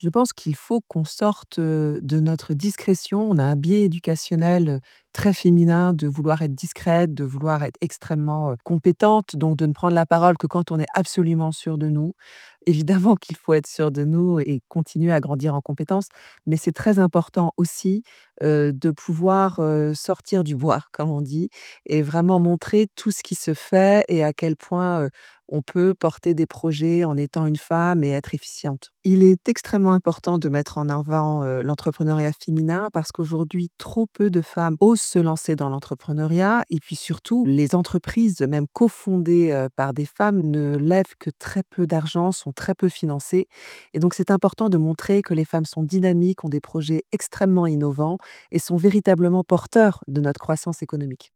Je pense qu'il faut qu'on sorte, de notre discrétion. On a un biais éducationnel, très féminin de vouloir être discrète, de vouloir être extrêmement, compétente, donc de ne prendre la parole que quand on est absolument sûr de nous. Évidemment qu'il faut être sûr de nous et continuer à grandir en compétences, mais c'est très important aussi, de pouvoir, sortir du bois, comme on dit, et vraiment montrer tout ce qui se fait et à quel point, on peut porter des projets en étant une femme et être efficiente. Il est extrêmement important de mettre en avant, l'entrepreneuriat féminin parce qu'aujourd'hui, trop peu de femmes osent se lancer dans l'entrepreneuriat et puis surtout, les entreprises, même cofondées, par des femmes, ne lèvent que très peu d'argent, sont très peu financées et donc c'est important de montrer que les femmes sont dynamiques, ont des projets extrêmement innovants et sont véritablement porteurs de notre croissance économique.